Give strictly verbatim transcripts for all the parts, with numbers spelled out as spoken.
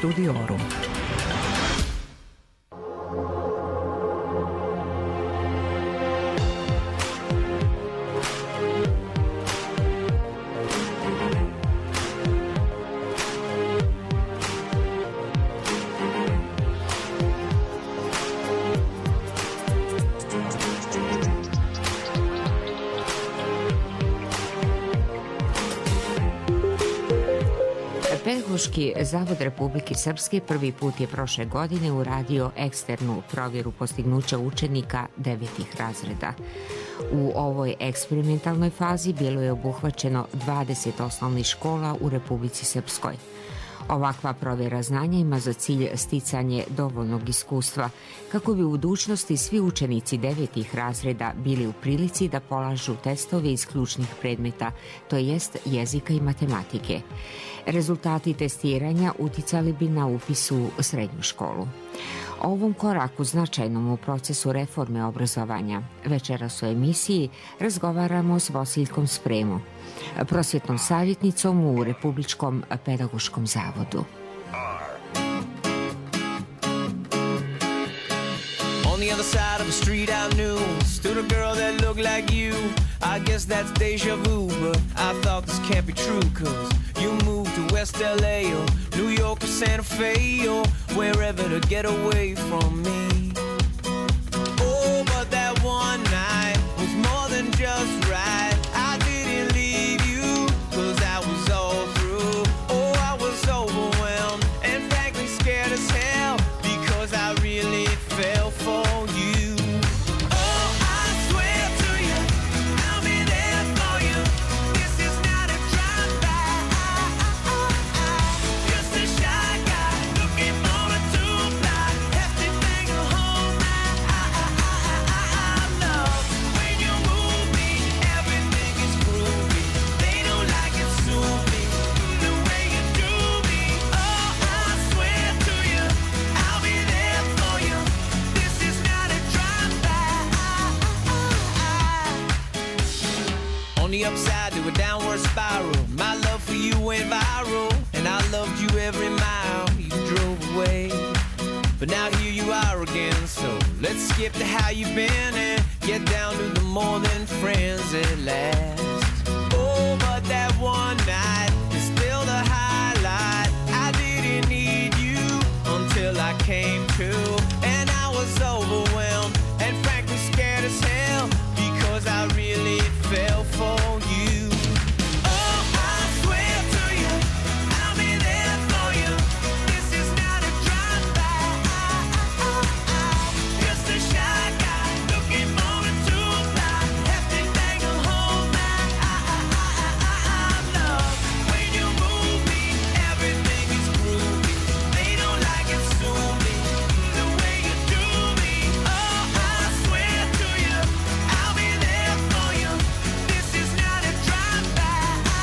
Studiorum. Pedagoški zavod Republike Srpske prvi put je prošle godine uradio eksternu provjeru postignuća učenika devetih razreda. U ovoj eksperimentalnoj fazi bilo je obuhvaćeno dvadeset osnovnih škola u Republici Srpskoj. Ovakva provjera znanja ima za cilj sticanje dovoljnog iskustva kako bi u budućnosti svi učenici devetih razreda bili u prilici da polažu testove iz ključnih predmeta, to jest jezika i matematike. Rezultati testiranja uticali bi na upis u srednju školu. O ovom koraku značajnom u procesu reforme obrazovanja večeras u emisiji razgovaramo s Vosiljkom Spremo, prosvjetnom savjetnicom u Republičkom pedagoškom zavodu. On the other side of the street I knew stood a girl that looked like you. I guess that's deja vu, but I thought this can't be true, cause you moved to West L A or New York or Santa Fe or wherever to get away from me. Oh, but that one night was more than just right. I didn't leave you, cause I was all through. Oh, I was overwhelmed and frankly scared as hell, because I really fell for you. The upside to a downward spiral. My love for you went viral, and I loved you every mile you drove away. But now here you are again, so let's skip to how you've been and get down to the more than friends at last. Oh, but that one night is still the highlight. I didn't need you until I came to, and I was overwhelmed and frankly scared as hell, because I really fell for you. Oh, I swear to you, I'll be there for you. This is not a drive-by. Just a shy guy looking for a two-ply. Hefty thing to hold my love. When you move me, everything is groovy. They don't like it, sue me the way you do me. Oh, I swear to you, I'll be there for you. This is not a drive-by.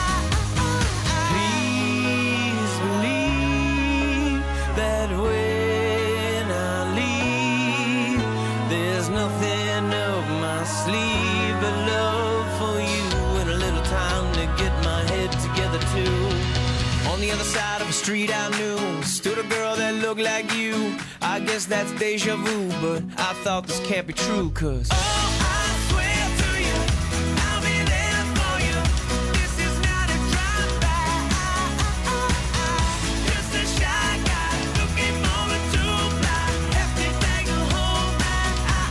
Please believe that when I leave, there's nothing up my sleeve but love for you and a little time to get my head together too. On the other side of the street I knew stood a girl that looked like you. I guess that's deja vu, but I thought this can't be true, cause oh, I swear to you, I'll be there for you. This is not a drive-by. Just a shy guy looking for a two-ply. Hefty thing to hold my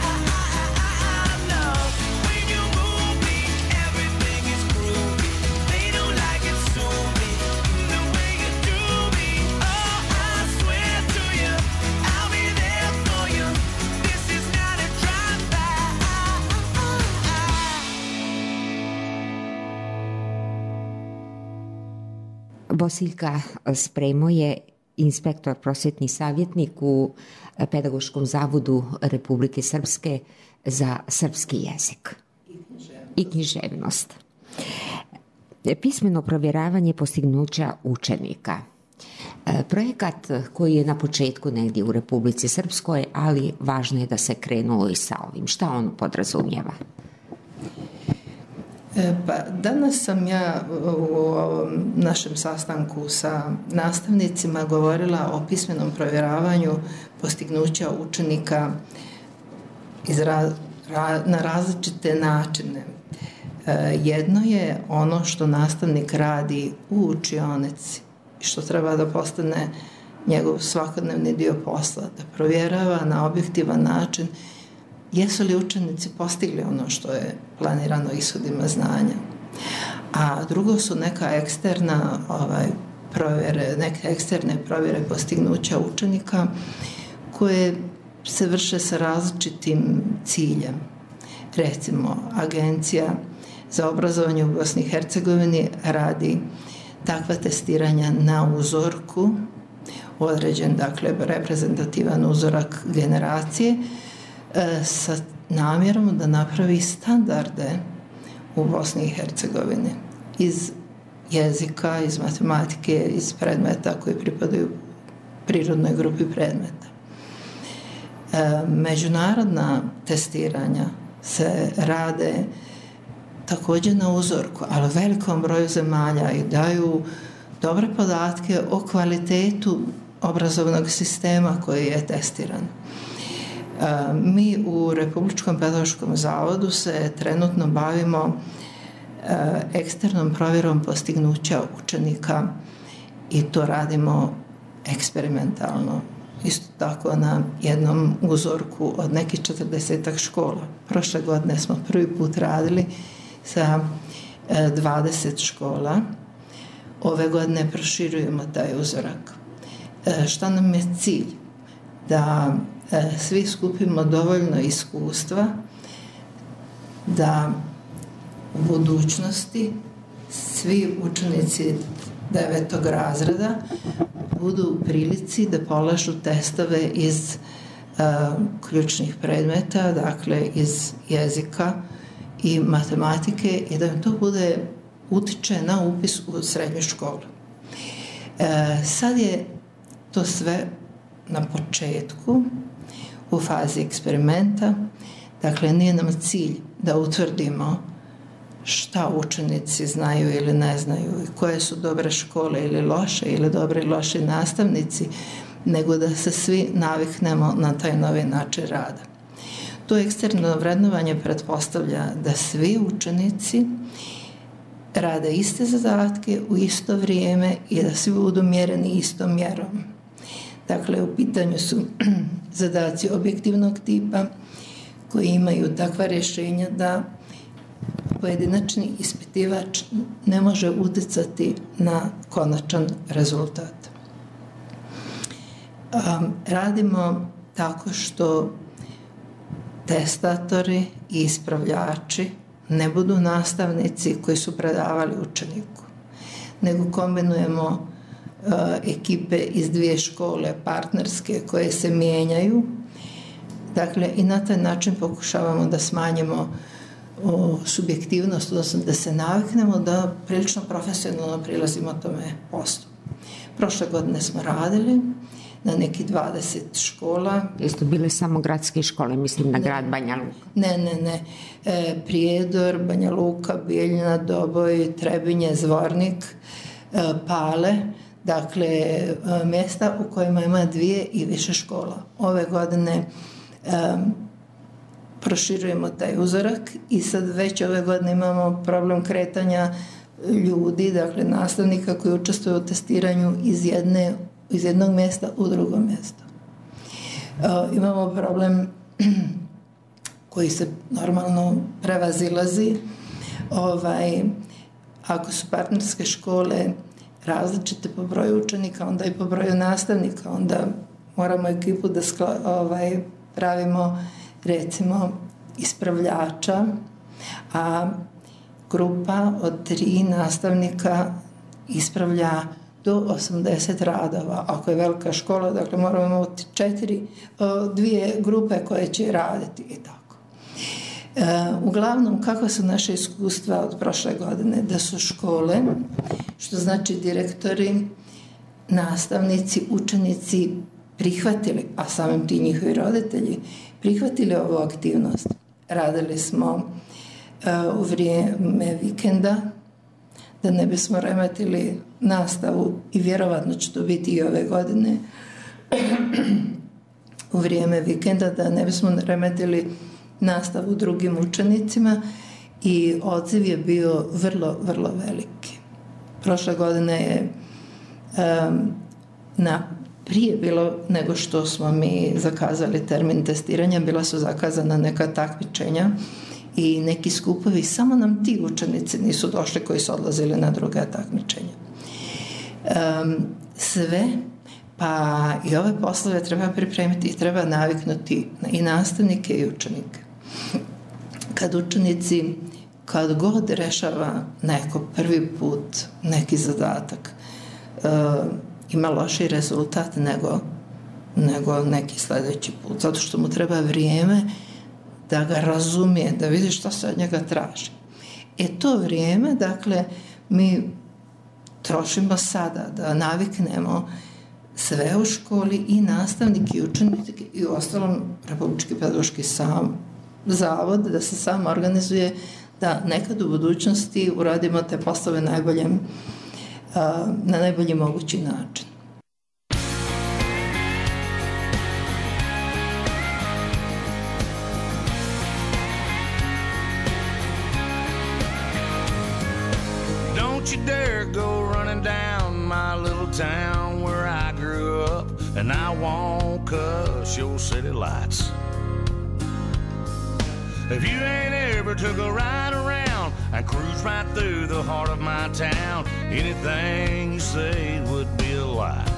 love. When you move me, everything is groovy. They don't like it, sue me the way you do me. Oh, I swear to you, I'll be there for you. This is not a drive-by. Vosiljka Spremo je inspektor, prosvetni savjetnik u Pedagoškom zavodu Republike Srpske za srpski jezik i književnost. Pismeno provjeravanje postignuća učenika. Projekat koji je na početku negdje u Republici Srpskoj, ali važno je da se krenulo i sa ovim. Šta on podrazumijeva? E, pa danas sam ja u ovom našem sastanku sa nastavnicima govorila o pismenom provjeravanju postignuća učenika iz ra, ra, na različite načine. E, jedno je ono što nastavnik radi u učionici i što treba da postane njegov svakodnevni dio posla, da provjerava na objektivan način jesu li učenici postigli ono što je planirano ishodima znanja. A drugo su neka eksterna ovaj, provjere, neke eksterne provjere postignuća učenika koje se vrše sa različitim ciljem. Recimo, Agencija za obrazovanje u Bosni i Hercegovini radi takva testiranja na uzorku, određen, dakle, reprezentativan uzorak generacije, sa namjerom da napravi standarde u Bosni i Hercegovini iz jezika, iz matematike, iz predmeta koji pripadaju prirodnoj grupi predmeta. E, međunarodna testiranja se rade također na uzorku, ali u velikom broju zemalja i daju dobre podatke o kvalitetu obrazovnog sistema koji je testiran. Mi u Republičkom pedagoškom zavodu se trenutno bavimo eksternom provjerom postignuća učenika i to radimo eksperimentalno. Isto tako na jednom uzorku od nekih četrdesetak škola. Prošle godine smo prvi put radili sa dvadeset škola. Ove godine proširujemo taj uzorak. Šta nam je cilj? Da svi skupimo dovoljno iskustva da u budućnosti svi učenici devetog razreda budu u prilici da polažu testove iz uh, ključnih predmeta, dakle iz jezika i matematike i da im to bude utiče na upis u srednju školu. Uh, sad je to sve na početku, u fazi eksperimenta, dakle nije nam cilj da utvrdimo šta učenici znaju ili ne znaju i koje su dobre škole ili loše ili dobri i loši nastavnici, nego da se svi naviknemo na taj novi način rada. To eksterno vrednovanje pretpostavlja da svi učenici rade iste zadatke u isto vrijeme i da svi budu mjereni istom mjerom. Dakle, u pitanju su zadaci objektivnog tipa koji imaju takva rješenja da pojedinačni ispitivač ne može utjecati na konačan rezultat. Um, radimo tako što testatori i ispravljači ne budu nastavnici koji su predavali učeniku, nego kombinujemo uh, ekipe iz dvije škole partnerske koje se mijenjaju. Dakle, i na taj način pokušavamo da smanjimo o, subjektivnost, odnosno da se naviknemo da prilično profesionalno prilazimo tome poslu. Prošle godine smo radili na neki dvadeset škola. Jesu bile samo gradske škole, mislim na ne, grad Banja Luka? Ne, ne, ne. E, Prijedor, Banja Luka, Bijeljina, Doboj, Trebinje, Zvornik, e, Pale, dakle e, mjesta u kojima ima dvije i više škola. Ove godine e, proširujemo taj uzorak i sad već ove godine imamo problem kretanja ljudi, dakle nastavnika koji učestvuju u testiranju iz jedne iz jednog mjesta u drugo mjesto. E, imamo problem koji se normalno prevazilazi. Ovaj, ako su partnerske škole različite po broju učenika, onda i po broju nastavnika, onda moramo ekipu da skla, ovaj, pravimo recimo ispravljača, a grupa od tri nastavnika ispravlja do osamdeset radova. Ako je velika škola, dakle moramo imati četiri, dvije grupe koje će raditi i tako. E, uglavnom, kakva su naše iskustva od prošle godine? Da su škole, što znači direktori, nastavnici, učenici prihvatili, a samim ti njihovi roditelji, prihvatili ovu aktivnost. Radili smo u vrijeme vikenda, da ne bismo remetili nastavu i vjerovatno će to biti i ove godine u vrijeme vikenda, da ne bismo remetili nastavu drugim učenicima i odziv je bio vrlo, vrlo veliki. Prošle godine je um, na, prije bilo nego što smo mi zakazali termin testiranja, bila su zakazana neka takmičenja i neki skupovi, samo nam ti učenici nisu došli koji su odlazili na druga takmičenja. Um, sve, pa i ove poslove treba pripremiti i treba naviknuti i nastavnike i učenike. Kad učenici, kad god rešava neko prvi put, neki zadatak, uh, ima loši rezultat nego, nego neki sledeći put, zato što mu treba vrijeme da ga razumije, da vidi što se od njega traži. E to vrijeme, dakle, mi trošimo sada da naviknemo sve u školi i nastavnike i učenike i u ostalom Republički pedagoški sam zavod da se sam organizuje da nekad u budućnosti uradimo te poslove najboljem, na najbolji mogući način. Don't you dare go running down my little town where I grew up, and I won't cuss your city lights. If you ain't ever took a ride around and cruise right through the heart of my town, anything you say would be a lie.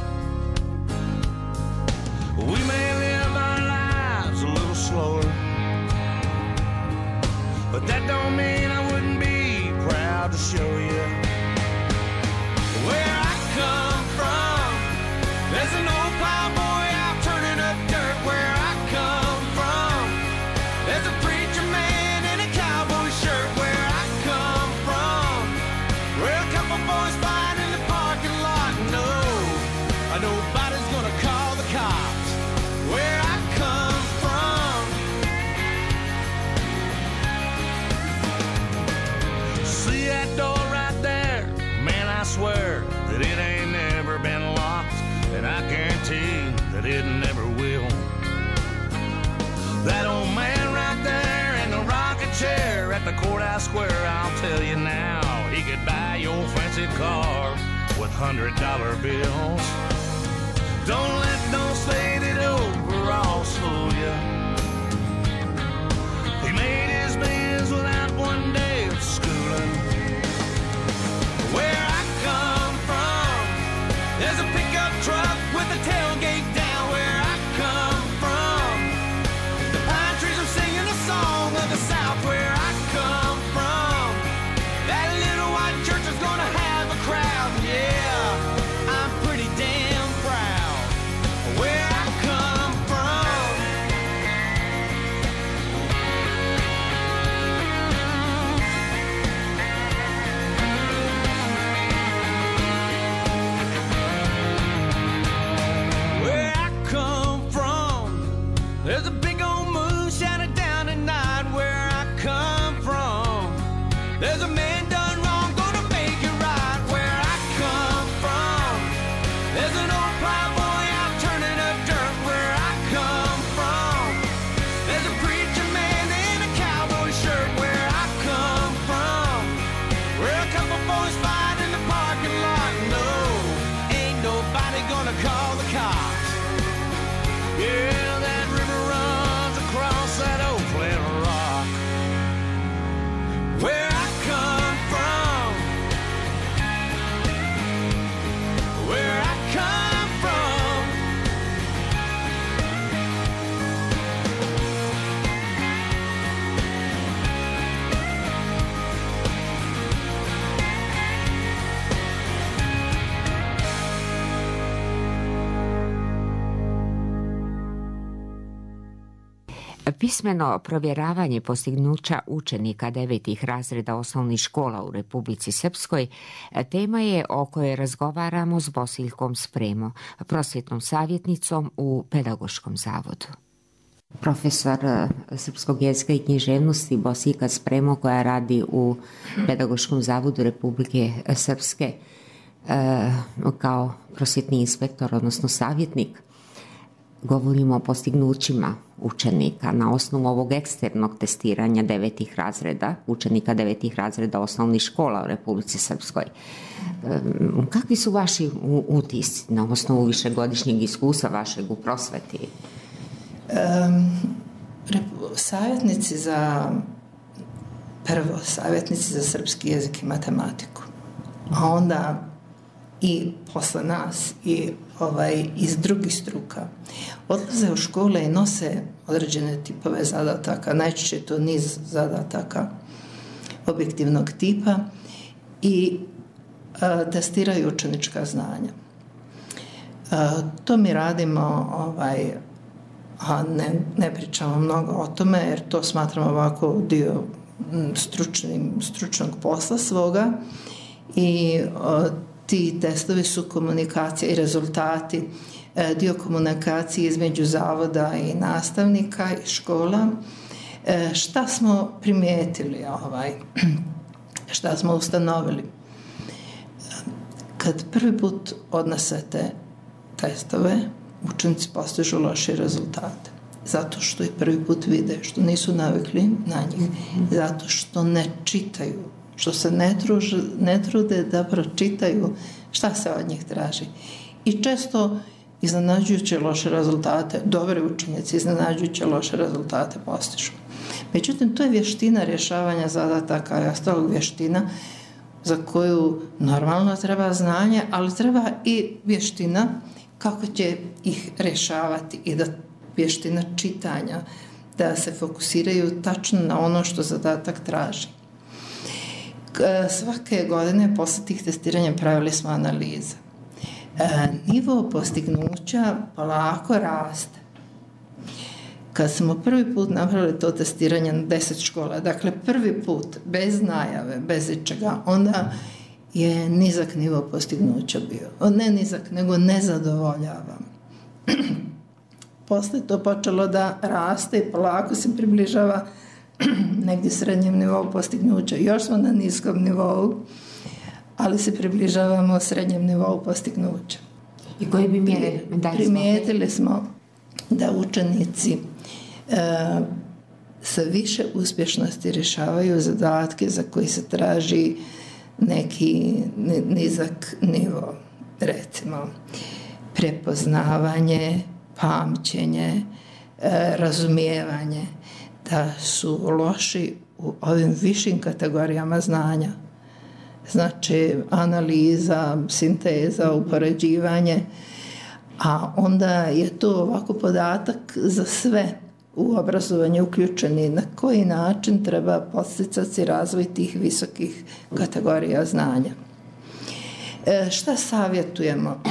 We may live our lives a little slower, but that don't mean I wouldn't be proud to show you where I come from. There's an old plowboy out turning up dirt where I come from. There's a preacher man in a cowboy shirt where I come from. Where a couple boys fight in the parking lot. No, nobody's gonna call the cops where I come from. See that door right there? Man, I swear that it ain't never been locked, and I guarantee that it never will. That old man right there in the rocking chair at the courthouse square, I'll tell you now, he could buy your fancy car with hundred dollar bills. Don't let those faded overalls fool you. He made his bills without one day of schooling. Where I come from, there's a pickup truck with a tailgate down where I come from. The pine trees are singing a song of the South where I come from. That little white church is gonna have a crowd, yeah, I'm pretty damn proud where I come from. Where I come from, there's a big old moon shining down at night where I come from. There's a man done wrong, gonna make it right where I come from. There's an old plowboy out turning up dirt where I come from. There's a preacher man in a cowboy shirt where I come from. Where a couple boys fight in the parking lot. No, ain't nobody gonna call the cops. Yeah, that river runs across that old flat rock. Where I come from, where I come from. Pismeno provjeravanje postignuća učenika devetih razreda osnovnih škola u Republici Srpskoj tema je o kojoj razgovaramo s Bosiljkom Spremo, prosvjetnom savjetnicom u Pedagoškom zavodu. Profesor srpskog jezika i književnosti Bosika Spremo, koja radi u Pedagoškom zavodu Republike Srpske kao prosvjetni inspektor, odnosno savjetnik. Govorimo o postignućima učenika na osnovu ovog eksternog testiranja devetih razreda, učenika devetih razreda osnovnih škola u Republici Srpskoj. Kakvi su vaši utisci na osnovu višegodišnjeg iskustva vašeg u prosveti? Um, savjetnici za prvo, savjetnici za srpski jezik i matematiku, a onda i posle nas i ovaj, iz drugih struka odlaze u škole i nose određene tipove zadataka, najčešće je to niz zadataka objektivnog tipa i a, testiraju učenička znanja. A, to mi radimo ovaj, a ne, ne pričamo mnogo o tome jer to smatramo ovako dio stručnim, stručnog posla svoga i o, ti testovi su komunikacija i rezultati, e, dio komunikacije između zavoda i nastavnika i škola. E, šta smo primijetili, ovaj, šta smo ustanovili? Kad prvi put odnesete testove, učenici postižu loše rezultate. Zato što i prvi put vide, što nisu navikli na njih, zato što ne čitaju, što se ne, truž, ne trude da pročitaju šta se od njih traži. I često iznenađujuće loše rezultate, dobri učenici iznenađujuće loše rezultate postižu. Međutim, to je vještina rješavanja zadataka i ostalog vještina za koju normalno treba znanje, ali treba i vještina kako će ih rješavati i da vještina čitanja, da se fokusiraju tačno na ono što zadatak traži. Svake godine posle tih testiranja pravili smo analize. E, nivo postignuća polako raste. Kad smo prvi put napravili to testiranje na deset škola, dakle prvi put, bez najave, bez ičega, onda je nizak nivo postignuća bio. Ne nizak, nego nezadovoljava. Posle to počelo da raste i polako se približava negdje srednjem nivou postignuća. Još smo na niskom nivou, ali se približavamo srednjem nivou postignuća. I koje bi mjere? Primijetili smo da učenici e, sa više uspješnosti rješavaju zadatke za koji se traži neki nizak nivo. Recimo, prepoznavanje, pamćenje, e, razumijevanje, da su loši u ovim višim kategorijama znanja. Znači, analiza, sinteza, upoređivanje, a onda je to ovako podatak za sve u obrazovanju uključeni, na koji način treba podsticati razvoj tih visokih kategorija znanja. E, šta savjetujemo?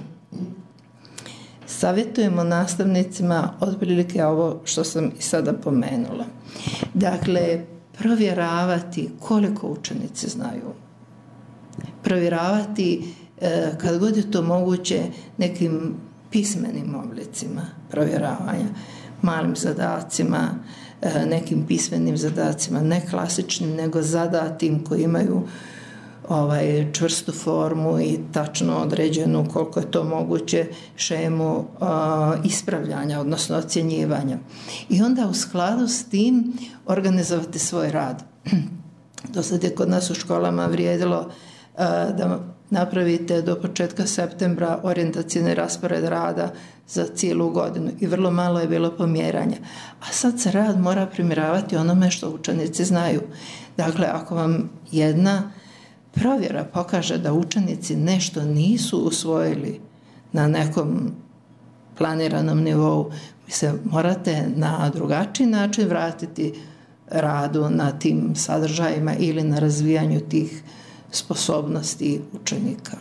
Savjetujemo nastavnicima otprilike ovo što sam i sada pomenula. Dakle, provjeravati koliko učenici znaju. Provjeravati, e, kad god je to moguće, nekim pismenim oblicima provjeravanja, malim zadacima, e, nekim pismenim zadacima, ne klasičnim, nego zadatim koji imaju ovaj, čvrstu formu i tačno određenu, koliko je to moguće, šemu uh, ispravljanja, odnosno ocjenjivanja. I onda u skladu s tim organizovati svoj rad. Do sad je kod nas u školama vrijedilo uh, da napravite do početka septembra orijentacijni raspored rada za cijelu godinu i vrlo malo je bilo pomjeranja. A sad se rad mora primjeravati onome što učenici znaju. Dakle, ako vam jedna provjera pokaže da učenici nešto nisu usvojili na nekom planiranom nivou, vi se morate na drugačiji način vratiti radu na tim sadržajima ili na razvijanju tih sposobnosti učenika.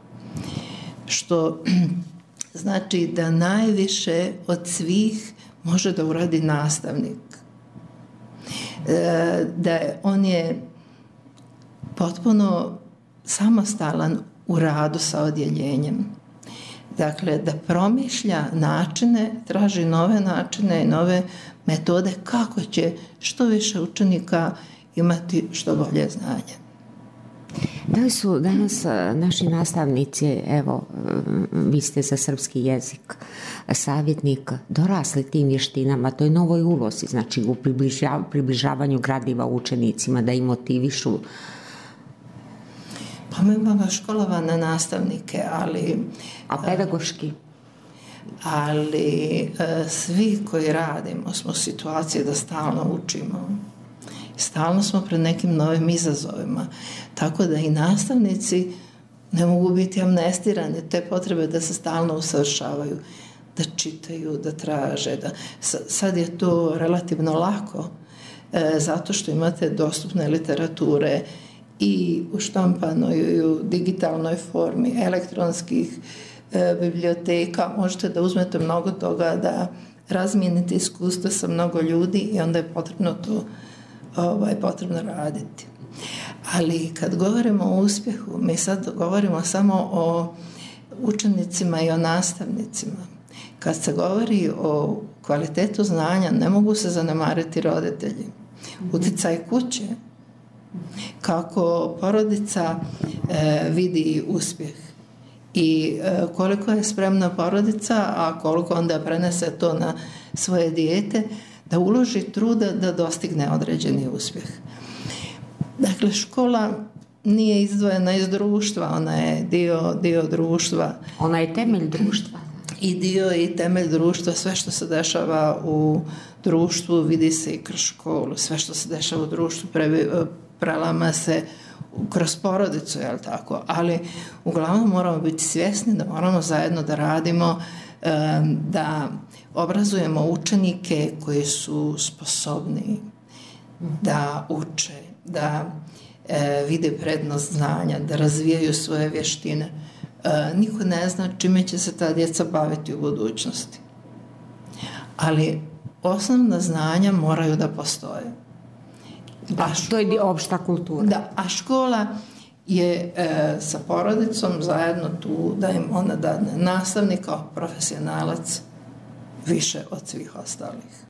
Što znači da najviše od svih može da uradi nastavnik. E, da on je potpuno samostalan u radu sa odjeljenjem. Dakle, da promišlja načine, traži nove načine i nove metode kako će što više učenika imati što bolje znanje. Da li su danas naši nastavnici, evo, vi ste za srpski jezik savjetnik, dorasli tim vještinama, toj novoj ulozi, znači u približavanju gradiva učenicima, da im motivišu? Pa mi imamo školovane nastavnike, ali... A pedagoški? Ali svi koji radimo smo u situaciji da stalno učimo. Stalno smo pred nekim novim izazovima. Tako da i nastavnici ne mogu biti amnestirani te potrebe da se stalno usavršavaju, da čitaju, da traže. Da... Sad je to relativno lako, e, zato što imate dostupne literature i u štampanoj i u digitalnoj formi, elektronskih e, biblioteka. Možete da uzmete mnogo toga, da razmijenite iskustva sa mnogo ljudi i onda je potrebno to ovaj, potrebno raditi. Ali kad govorimo o uspjehu, mi sad govorimo samo o učenicima i o nastavnicima. Kad se govori o kvalitetu znanja, ne mogu se zanemariti roditelji. Utjecaj kuće, kako porodica e, vidi uspjeh i e, koliko je spremna porodica, a koliko onda prenese to na svoje dijete, da uloži truda da dostigne određeni uspjeh. Dakle, škola nije izdvojena iz društva, ona je dio, dio društva. Ona je temelj društva. I dio i temelj društva, sve što se dešava u društvu vidi se i kroz školu, sve što se dešava u društvu pre, prelama se kroz porodicu, jel tako? Ali uglavnom moramo biti svjesni da moramo zajedno da radimo, da obrazujemo učenike koji su sposobni da uče, da e, vide prednost znanja, da razvijaju svoje vještine. E, niko ne zna čime će se ta djeca baviti u budućnosti. Ali osnovna znanja moraju da postoje. Da, a škola, to je opšta kultura. Da, a škola je e, sa porodicom zajedno tu da im ona dadne nastavnik kao profesionalac više od svih ostalih.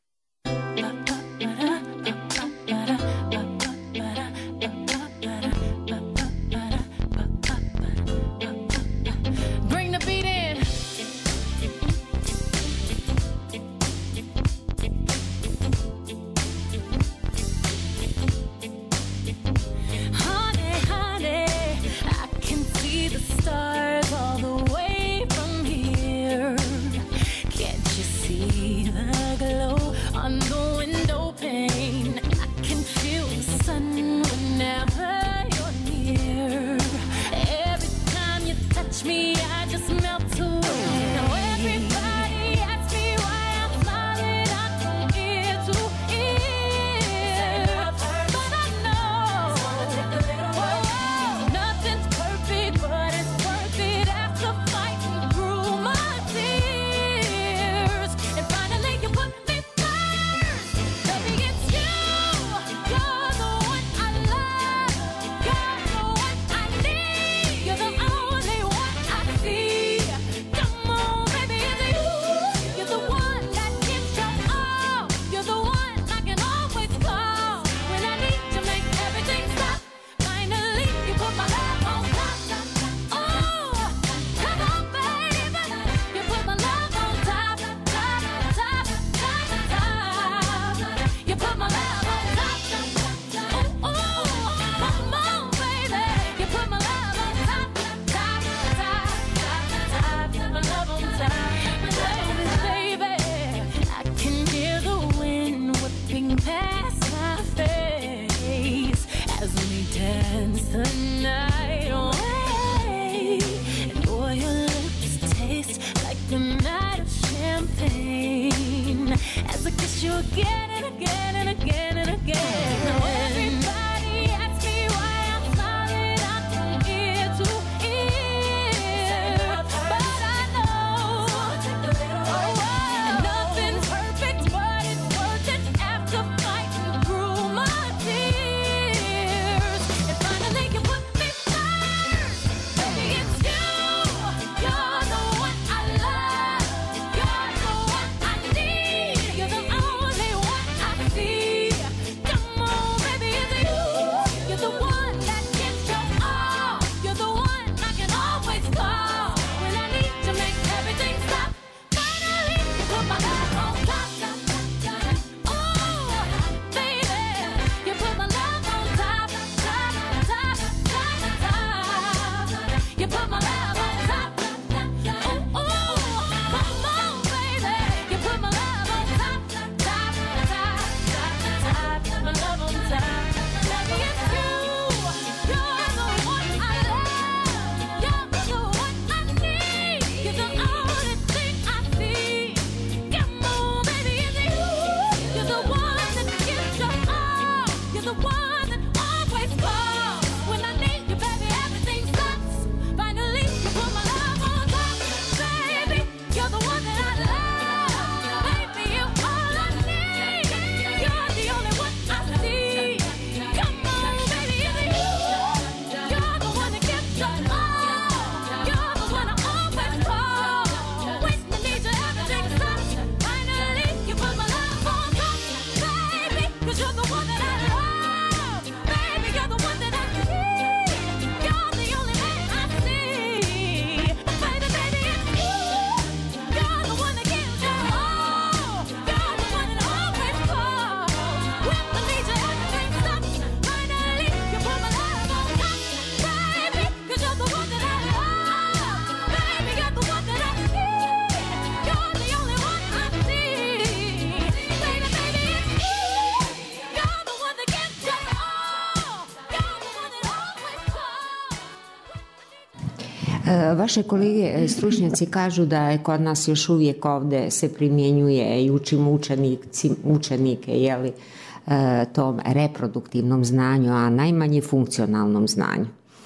Vaše kolege stručnjaci kažu da je kod nas još uvijek ovde se primjenjuje i učimo učenici, učenike jeli, tom reproduktivnom znanju, a najmanje funkcionalnom znanju.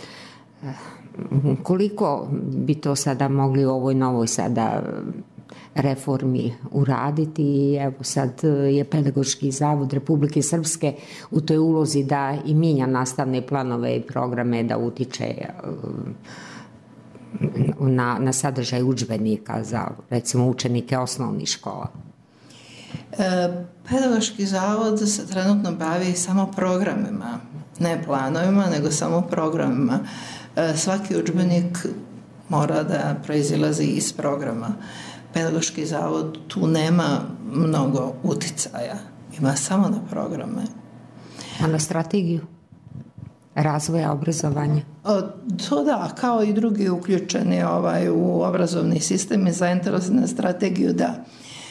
Koliko bi to sada mogli u ovoj novoj sada reformi uraditi i evo sad je Pedagoški zavod Republike Srpske u toj ulozi da i mijenja nastavne planove i programe, da utiče na, na sadržaj udžbenika za recimo učenike osnovnih škola. E, Pedagoški zavod se trenutno bavi samo programima, ne planovima, nego samo programima. E, svaki udžbenik mora da proizilazi iz programa. Pedagoški zavod tu nema mnogo uticaja, ima samo na programe. A na strategiju razvoja obrazovanja? O, to da, kao i drugi uključeni ovaj, u obrazovni sistem i zainteresovani na strategiju, da.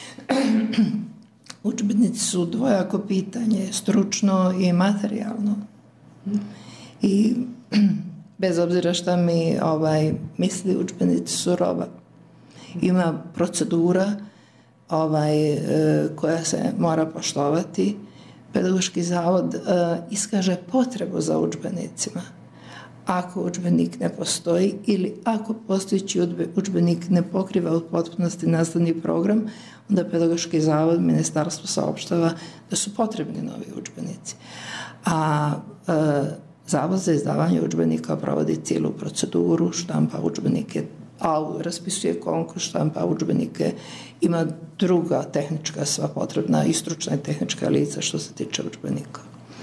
Udžbenici su dvojako pitanje, stručno i materijalno. I bez obzira šta mi ovaj, misli, udžbenici su roba. Ima procedura ovaj, e, koja se mora poštovati. Pedagoški zavod e, iskaže potrebu za udžbenicima. Ako udžbenik ne postoji ili ako postojeći udžbenik ne pokriva u potpunosti nastavni program, onda Pedagoški zavod, ministarstvo saopštava da su potrebni novi udžbenici. A e, Zavod za izdavanje udžbenika provodi cijelu proceduru, štampa udžbenike, a raspisuje konkurs, štampa udžbenike, ima druga tehnička sva potrebna i stručna i tehnička lica što se tiče udžbenika.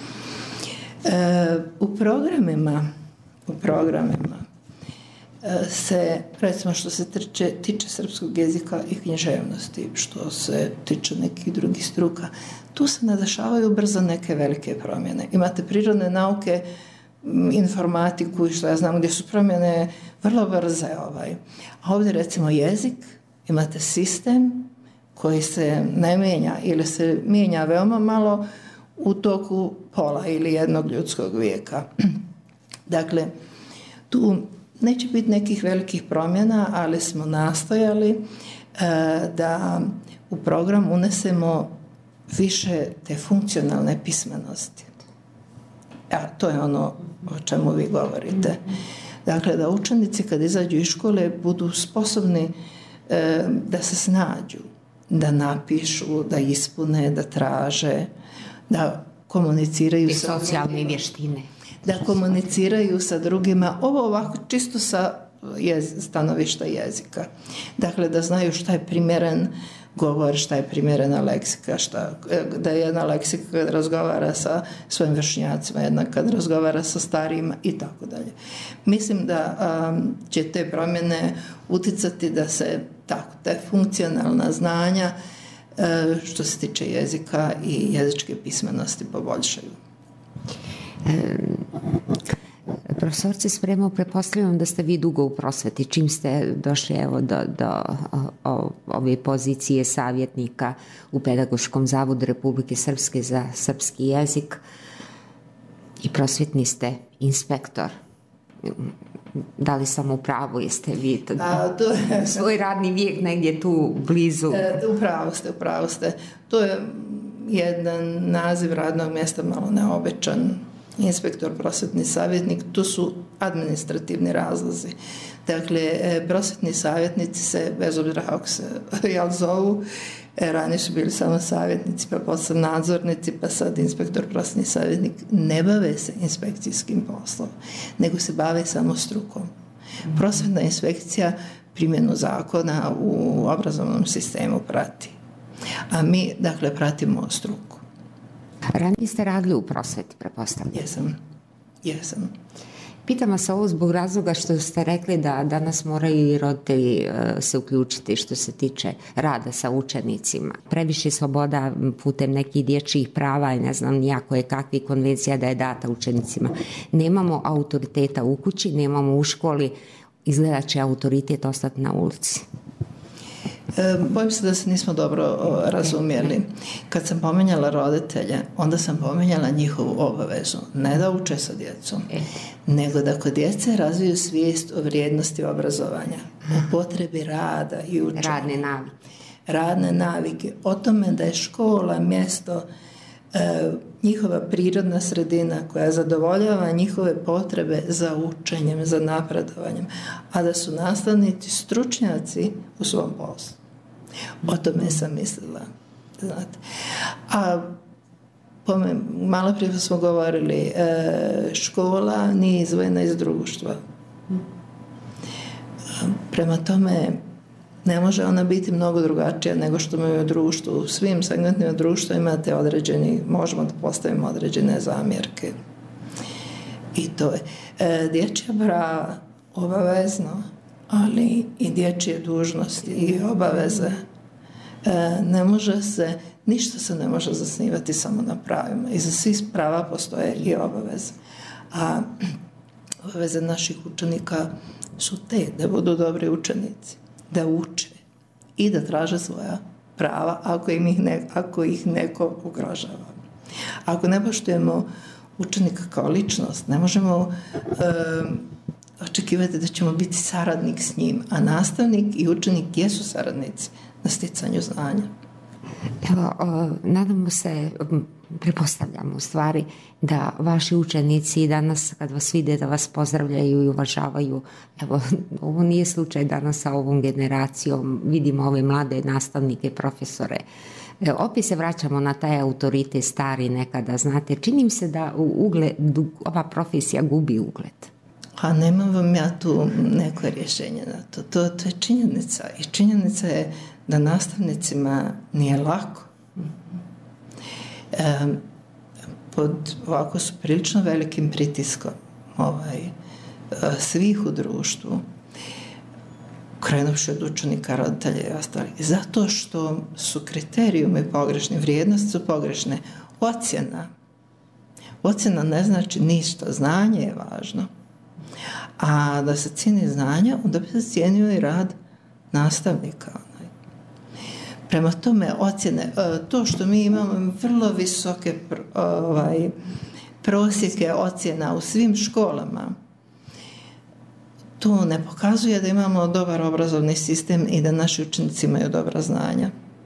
E, u programima u programima e, se, recimo što se tiče, tiče srpskog jezika i književnosti, što se tiče nekih drugih struka, tu se ne dešavaju brzo neke velike promjene. Imate prirodne nauke, informatiku i što ja znam gdje su promjene vrlo brze. Ovaj. A ovdje recimo jezik, imate sistem koji se ne mijenja ili se mijenja veoma malo u toku pola ili jednog ljudskog vijeka. Dakle, tu neće biti nekih velikih promjena, ali smo nastojali e, da u program unesemo više te funkcionalne pismenosti. A to je ono o čemu vi govorite. Dakle, da učenici kad izađu iz škole budu sposobni e, da se snađu, da napišu, da ispune, da traže, da komuniciraju i sa socijalne vještine. Da komuniciraju sa drugima. Ovo ovako čisto sa jez, stanovišta jezika. Dakle, da znaju šta je primjeren govor, šta je primjerena leksika, šta, da je jedna leksika kad razgovara sa svojim vršnjacima, jedna kad razgovara sa starijima i tako dalje. Mislim da um, će te promjene uticati da se tako, te funkcionalna znanja uh, što se tiče jezika i jezičke pismenosti poboljšaju. Profesorce Spremo, pretpostavljam da ste vi dugo u prosveti. Čim ste došli evo do, do o, ove pozicije savjetnika u Pedagoškom zavodu Republike Srpske za srpski jezik i prosvjetni ste inspektor. Da li sam u pravu, jeste vi A, to je, svoj radni vijek negdje tu blizu? E, upravo ste, upravo ste. To je jedan naziv radnog mjesta malo neobičan. Inspektor, prosvjetni savjetnik, to su administrativni razlozi. Dakle, prosvjetni savjetnici se, bez obzira kako se jel zovu, ranije su bili samo savjetnici, pa posle nadzornici, pa sad inspektor, prosvjetni savjetnik, ne bave se inspekcijskim poslom, nego se bave samo strukom. Prosvjetna inspekcija primjenu zakona u obrazovnom sistemu prati. A mi, dakle, pratimo struku. Ranije ste radili u prosveti, prepostavljam. Jesam, jesam. Pitam vas ovo zbog razloga što ste rekli da danas moraju i roditelji se uključiti što se tiče rada sa učenicima. Previše sloboda putem nekih dječjih prava i ne znam nijako je kakvih konvencija da je data učenicima. Nemamo autoriteta u kući, nemamo u školi, izgleda će autoritet ostati na ulici. E, bojim se da se nismo dobro o, razumjeli. Kad sam pomenjala roditelje, onda sam pomenjala njihovu obavezu. Ne da uče sa djecom, nego da kod djece razviju svijest o vrijednosti obrazovanja, o potrebi rada i učenja. Radne navike. Radne navike. O tome da je škola mjesto, e, njihova prirodna sredina koja zadovoljava njihove potrebe za učenjem, za napredovanjem, a da su nastavnici stručnjaci u svom poslu. O tome sam mislila. Znate. A pome, malo prije smo govorili, e, škola nije izdvojena iz društva. Prema tome, ne može ona biti mnogo drugačija nego što imaju u društvu. U svim segmentima društva imate određeni, možemo da postavimo određene zamjerke. I to je. E, dječja prava obavezno, ali i dječje dužnosti i obaveze. E, ne može se, ništa se ne može zasnivati samo na pravima. Iza svih prava postoje i obaveze. A obaveze naših učenika su te da budu dobri učenici, da uče i da traže svoja prava ako, im ih, ne, ako ih neko ugrožava. Ako ne poštujemo učenika kao ličnost, ne možemo e, očekivati da ćemo biti saradnik s njim, a nastavnik i učenik jesu saradnici na sticanju znanja. Evo, o, nadamo se, pretpostavljamo u stvari da vaši učenici danas kad vas vide da vas pozdravljaju i uvažavaju. Evo, ovo nije slučaj danas sa ovom generacijom, vidimo ove mlade nastavnike, profesore. E, opet se vraćamo na taj autoritet stari nekada, znate, čini mi se da u ugled, ova profesija gubi ugled. A nemam vam ja tu neko rješenje na to. To, to je činjenica. I činjenica je da nastavnicima nije lako. E, pod ovako su prilično velikim pritiskom ovaj, svih u društvu, krenuvši od učenika, roditelja i ostalih. Zato što su kriterijumi pogrešni, vrijednosti su pogrešne. Ocjena. Ocjena ne znači ništa. Znanje je važno. A da se cijeni znanje, onda bi se cijenio i rad nastavnika. Prema tome, ocjene, to što mi imamo vrlo visoke ovaj, prosjeke ocjena u svim školama, to ne pokazuje da imamo dobar obrazovni sistem i da naši učenici imaju dobra znanja.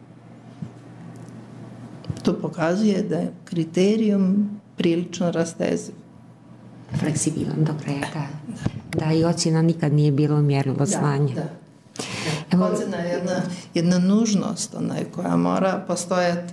To pokazuje da je kriterijum prilično rasteziv. Fleksibilan do kraja, da. Da, i ocjena nikad nije bilo mjerilo znanja. Da, da. Evo, ocjena je jedna, jedna nužnost onaj, koja mora postojati.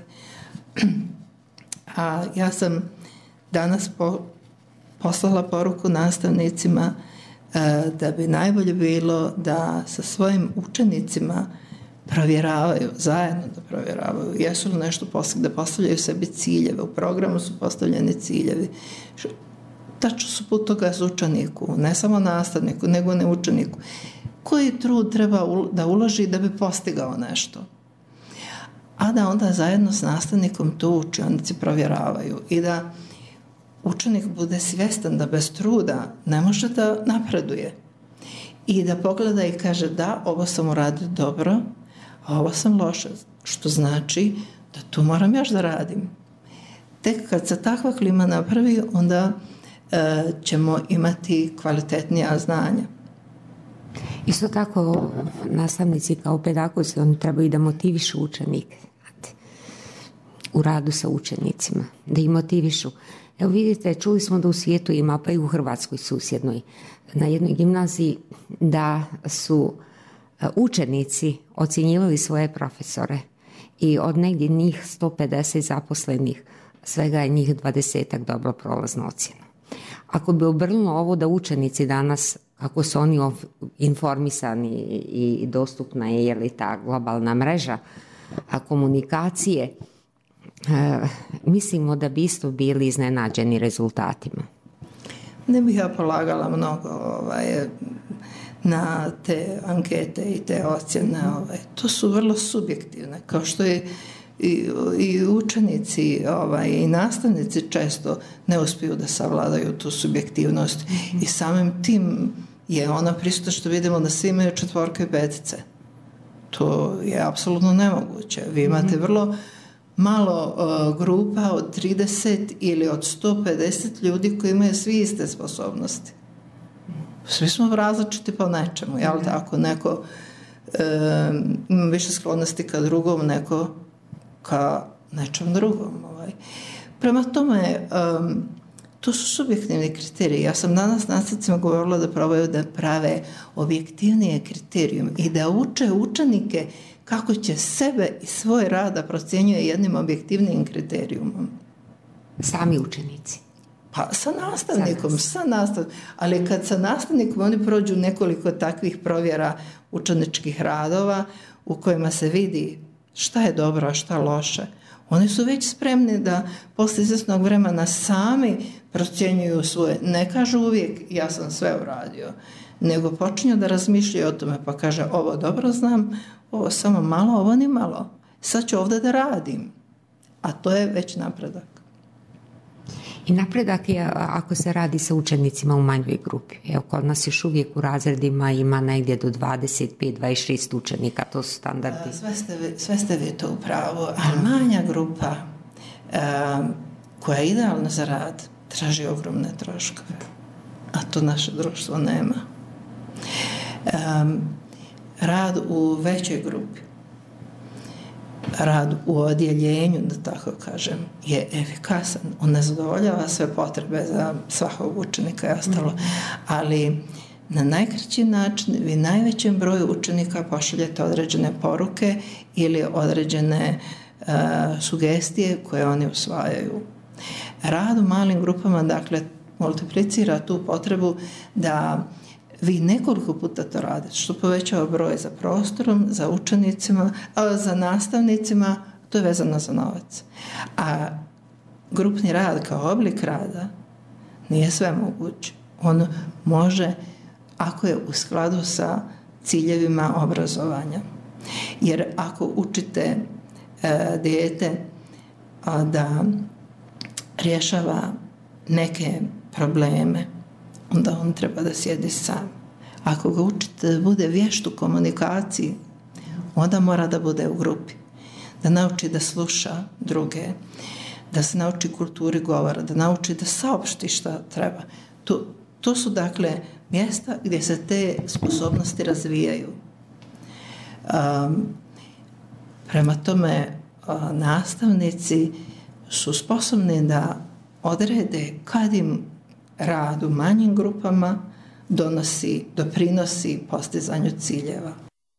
A ja sam danas po, poslala poruku nastavnicima e, da bi najbolje bilo da sa svojim učenicima provjeravaju, zajedno da provjeravaju jesu li nešto postigli, da postavljaju sebi ciljeve. U programu su postavljeni ciljevi. Tačno su put toga za učeniku, ne samo nastavniku, nego ne učeniku. Koji trud treba da uloži da bi postigao nešto. A da onda zajedno s nastavnikom to učionici provjeravaju i da učenik bude svjestan da bez truda ne može da napreduje. I da pogleda i kaže da, ovo sam uradio dobro, a ovo sam loše, što znači da tu moram još da radim. Tek kad se takva klima napravi, onda e, ćemo imati kvalitetnija znanja. Isto tako, nastavnici kao pedagozi, oni trebaju da motivišu učenike u radu sa učenicima, da ih motivišu. Evo vidite, čuli smo da u svijetu ima, pa i u Hrvatskoj susjednoj, na jednoj gimnaziji, da su učenici ocjenjivali svoje profesore i od negdje njih sto pedeset zaposlenih, svega je njih dvadesetak dobro prolazno ocjenu. Ako bi obrnulo ovo da učenici danas, ako su oni informisani i dostupna je, je li ta globalna mreža, a komunikacije, e, mislimo da bi isto bili iznenađeni rezultatima. Ne bih ja polagala mnogo ovaj, na te ankete i te ocjene. Ovaj. To su vrlo subjektivne, kao što je i, i učenici ovaj, i nastavnici često ne uspiju da savladaju tu subjektivnost. Mm-hmm. I samim tim je ona prisutna što vidimo da svi imaju četvorke i petice. To je apsolutno nemoguće. Vi imate vrlo malo uh, grupa od trideset ili od sto pedeset ljudi koji imaju svi iste sposobnosti. Svi smo različiti po nečemu, jel mm-hmm. tako? Neko um, ima više sklonosti ka drugom, neko ka nečem drugom. Ovaj. Prema tome, um, to su subjektivni kriteriji. Ja sam danas nastavnicima govorila da probaju da prave objektivnije kriterijum i da uče učenike kako će sebe i svoj rad da procjenjuje jednim objektivnijim kriterijumom. Sami učenici? Pa sa nastavnikom, sa nastavnikom. Ali kad sa nastavnikom oni prođu nekoliko takvih provjera učeničkih radova u kojima se vidi šta je dobro, a šta loše, oni su već spremni da posle izvesnog vremena sami procjenjuju svoje. Ne kažu uvijek ja sam sve uradio, nego počinju da razmišljaju o tome, pa kaže ovo dobro znam, ovo samo malo, ovo ni malo. Sad ću ovdje da radim. A to je već napredak. I napredak je ako se radi sa učenicima u manjoj grupi. Evo, kod nas još uvijek u razredima ima negdje do dvadeset pet do dvadeset šest učenika, to su standardi. Sve ste vi, sve ste vi to upravo, ali manja grupa um, koja je idealna za rad traži ogromne troškove, a to naše društvo nema. Um, rad u većoj grupi, rad u odjeljenju, da tako kažem, je efikasan. On ne zadovoljava sve potrebe za svakog učenika i ostalo, ali na najkraći način vi najvećem broju učenika pošaljete određene poruke ili određene uh, sugestije koje oni usvajaju. Rad u malim grupama, dakle, multiplicira tu potrebu da vi nekoliko puta to radite, što povećava broj za prostorom, za učenicima, a za nastavnicima, to je vezano za novac. A grupni rad kao oblik rada nije sve moguće. On može, ako je u skladu sa ciljevima obrazovanja. Jer ako učite e, dijete a, da rješava neke probleme, onda on treba da sjedi sam. Ako ga učite da bude vješt u komunikaciji, onda mora da bude u grupi. Da nauči da sluša druge, da se nauči kulturi govora, da nauči da saopšti šta treba. To, to su, dakle, mjesta gdje se te sposobnosti razvijaju. Um, prema tome, uh, nastavnici su sposobni da odrede kad im rad u manjim grupama donosi, doprinosi postizanju ciljeva.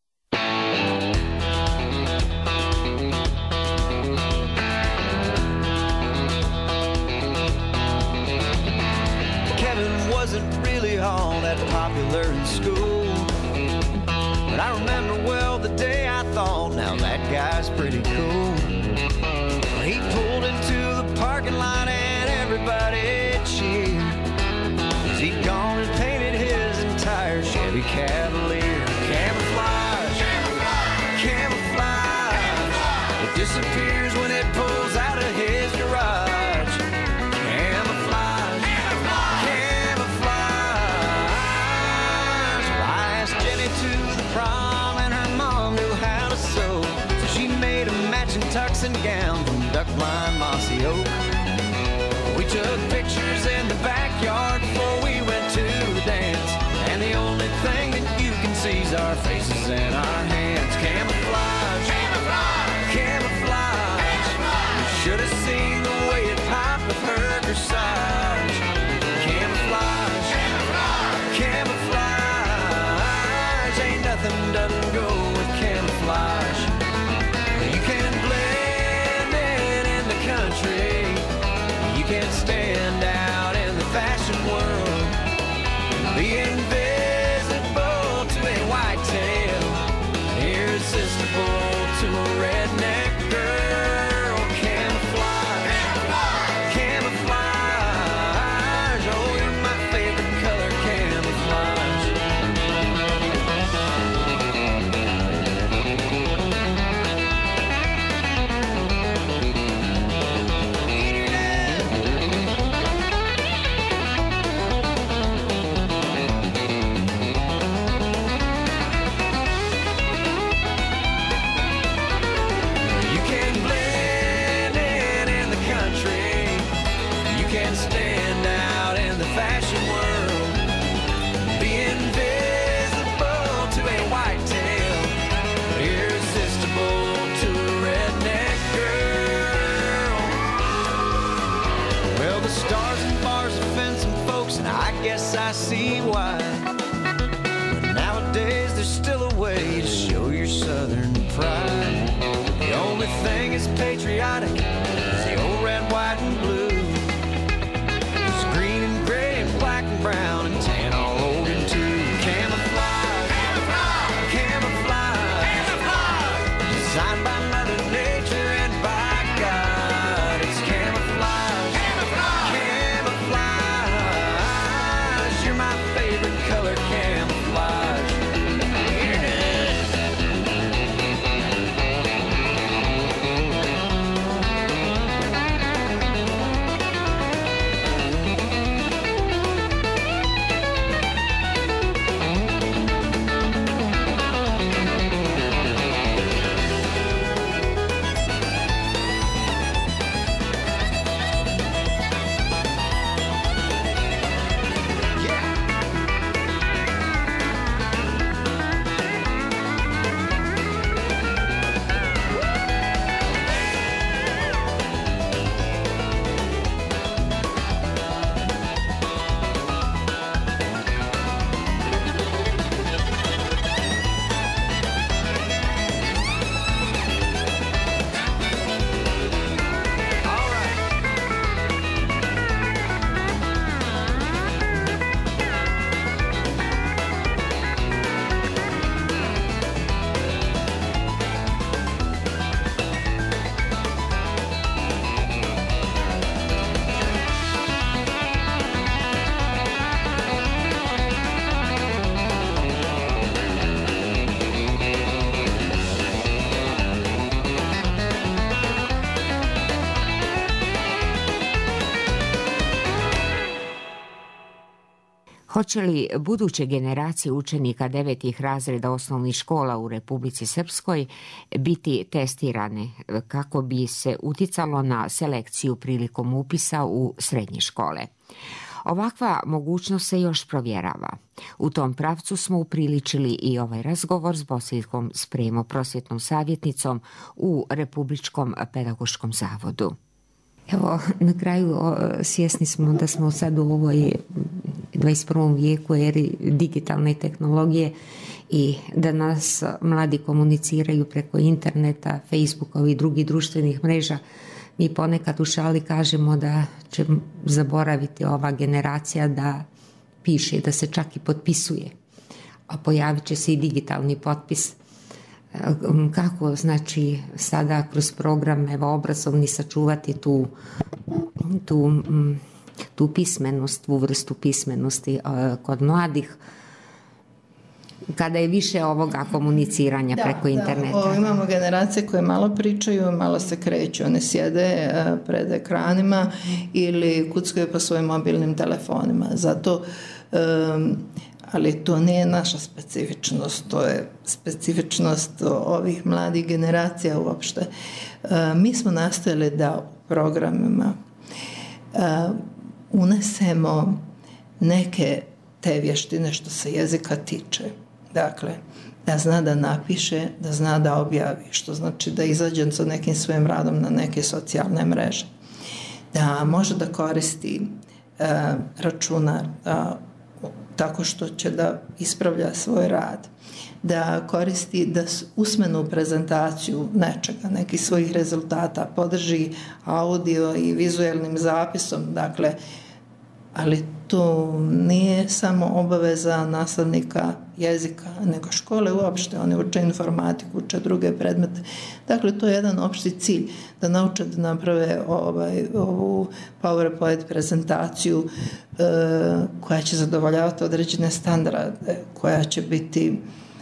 Kevin wasn't really all that popular in school, but I remember well the day I thought, now that guy's pretty cool. He pulled into the parking lot and everybody cheered. He'd gone and painted his entire Chevy Cavalier. Camouflage, camouflage, camouflage. It disappears when it pulls out of his garage. Camouflage, camouflage, camouflage. Well, I asked Jenny to the prom and her mom knew how to sew, so she made a matching tux and gown from duck blind mossy oak. We took pictures in the backyard before we went to the dance, and the only thing that you can see is our faces and our hands. Camouflage, camouflage, camouflage, camouflage. You should have seen the way it popped with her corsage. Camouflage, camouflage, camouflage. Ain't nothing doesn't go with camouflage. You can blend in in the country, you can't stand out in the fashion world. Be invisible to a whitetail, irresistible to a redneck girl. Camouflage. see why. But nowadays there's still a way to show your southern pride. The only thing is patriotic is the old red, white, and blue. It's green and gray and black and brown and tan all rolled into camouflage. Camouflage! Camouflage! Camouflage! Designed by Mother Nature and by God. It's camouflage. Camouflage! Camouflage! You're my favorite color, camouflage. Hear it. Hoće li buduće generacije učenika devetih razreda osnovnih škola u Republici Srpskoj biti testirane kako bi se uticalo na selekciju prilikom upisa u srednje škole? Ovakva mogućnost se još provjerava. U tom pravcu smo upriličili i ovaj razgovor s Bosiljkom Spremo, prosvjetnom savjetnicom u Republičkom pedagoškom zavodu. Evo, na kraju svjesni smo da smo sad u ovoj dvadeset prvom vijeku eri digitalne tehnologije i da nas mladi komuniciraju preko interneta, Facebooka i drugih društvenih mreža. Mi ponekad u šali kažemo da će zaboraviti ova generacija da piše, da se čak i potpisuje, a pojavit će se i digitalni potpis. Kako, znači, sada kroz program evo, obrazovni sačuvati tu, tu, tu pismenost, tu vrstu pismenosti kod mladih, kada je više ovoga komuniciranja da, preko interneta. Da, o, imamo generacije koje malo pričaju, malo se kreću, one sjede uh, pred ekranima ili kuckaju po svojim mobilnim telefonima. Zato, um, ali to nije naša specifičnost, to je specifičnost ovih mladih generacija uopšte. Uh, mi smo nastojali da u programima uh, unesemo neke te vještine što se jezika tiče. Dakle, da zna da napiše, da zna da objavi, što znači da izađe sa nekim svojim radom na neke socijalne mreže. Da može da koristi uh, računar uh, tako što će da ispravlja svoj rad. Da koristi da usmenu prezentaciju nečega, nekih svojih rezultata, podrži audio i vizualnim zapisom, dakle, ali to nije samo obaveza nastavnika jezika, nego škole uopšte. Oni uče informatiku, uče druge predmete. Dakle, to je jedan opšti cilj, da nauče da naprave ovaj, ovu PowerPoint prezentaciju e, koja će zadovoljavati određene standarde, koja će biti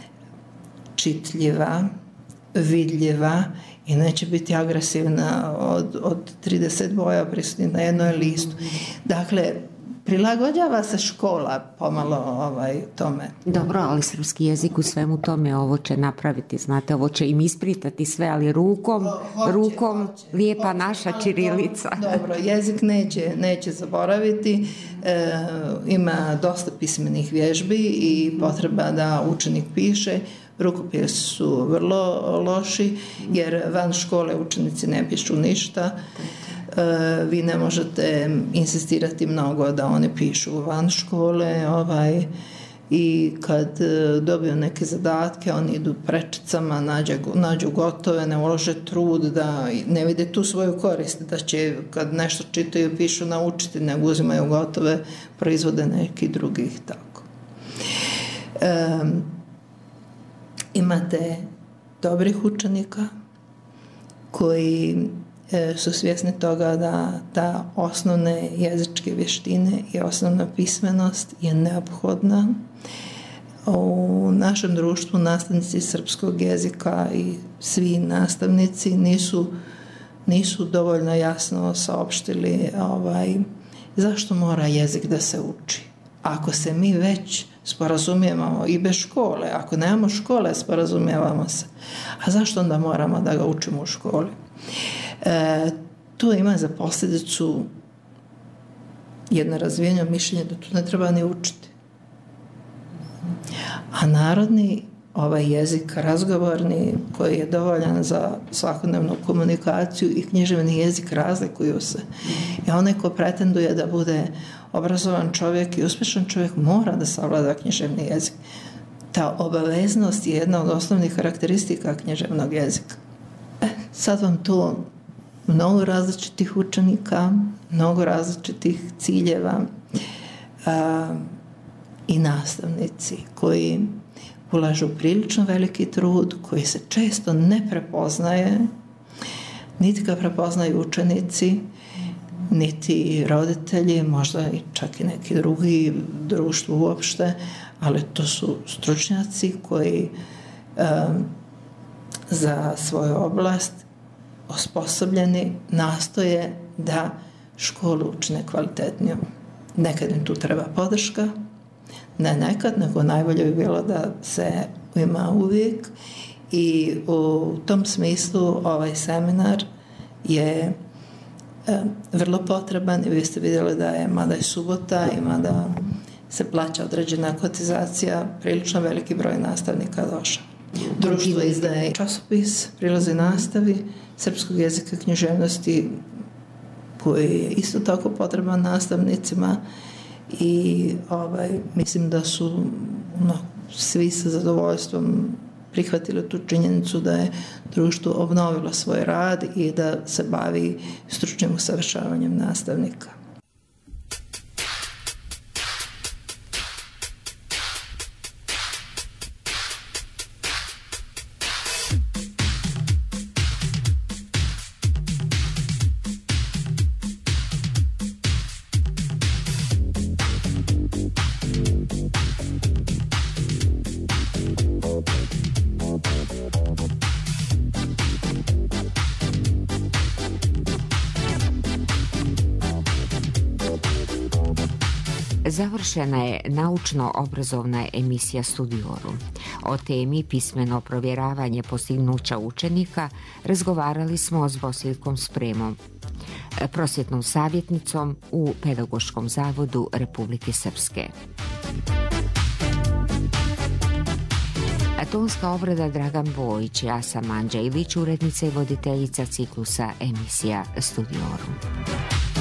čitljiva, vidljiva i neće biti agresivna od, od trideset boja prisutnih na jednoj listu. Dakle, prilagođava se škola pomalo ovaj, tome. Dobro, ali srpski jezik u svemu tome ovo će napraviti, znate, ovo će im ispritati sve, ali rukom, hoće, rukom hoće, lijepa hoće, naša ćirilica. Dobro, jezik neće, neće zaboraviti, e, ima dosta pismenih vježbi i potreba da učenik piše. Rukopisi su vrlo loši, jer van škole učenici ne pišu ništa. vi ne možete insistirati mnogo da oni pišu van škole, ovaj, i kad dobiju neke zadatke, oni idu prečicama, nađu, nađu gotove, ne ulože trud, da ne vide tu svoju korist, da će kad nešto čitaju, pišu, naučiti, nego uzimaju gotove, proizvode neki drugih, tako. E, imate dobrih učenika koji su svjesni toga da ta osnovne jezičke vještine i osnovna pismenost je neophodna. U našem društvu nastavnici srpskog jezika i svi nastavnici nisu, nisu dovoljno jasno saopštili ovaj, zašto mora jezik da se uči. Ako se mi već sporazumijevamo i bez škole, ako nemamo škole, sporazumijevamo se, a zašto onda moramo da ga učimo u školi? E, to ima za posljedicu jedno razvijenje mišljenja da tu ne treba ni učiti. A narodni ovaj jezik, razgovorni, koji je dovoljan za svakodnevnu komunikaciju, i književni jezik razlikuju se. I onaj ko pretenduje da bude obrazovan čovjek i uspješan čovjek mora da savlada književni jezik. Ta obaveznost je jedna od osnovnih karakteristika književnog jezika. E, sad vam to mnogo različitih učenika, mnogo različitih ciljeva a, i nastavnici koji ulažu prilično veliki trud, koji se često ne prepoznaje, niti ga prepoznaju učenici, niti roditelji, možda i čak i neki drugi, društvo uopšte, ali to su stručnjaci koji um, za svoju oblast osposobljeni nastoje da školu učine kvalitetnijom. Nekad im tu treba podrška, ne nekad, nego najbolje bi bilo da se ima uvijek, i u tom smislu ovaj seminar je e, vrlo potreban, i vi ste vidjeli da je, mada je subota i mada se plaća određena kotizacija, prilično veliki broj nastavnika došao. Društvo izdaje časopis Prilozi nastavi srpskog jezika i književnosti, koji je isto tako potreban nastavnicima, i ovaj, mislim da su no, svi sa zadovoljstvom prihvatili tu činjenicu da je društvo obnovilo svoj rad i da se bavi stručnim usavršavanjem nastavnika. Završena je naučno-obrazovna emisija Studiorum. O temi pismeno provjeravanje postignuća učenika razgovarali smo s Bosiljkom Spremom, prosvjetnom savjetnicom u Pedagoškom zavodu Republike Srpske. Tonska obrada Dragan Bojić, ja sam Anđa Ilić, urednica i voditeljica ciklusa emisija Studiorum.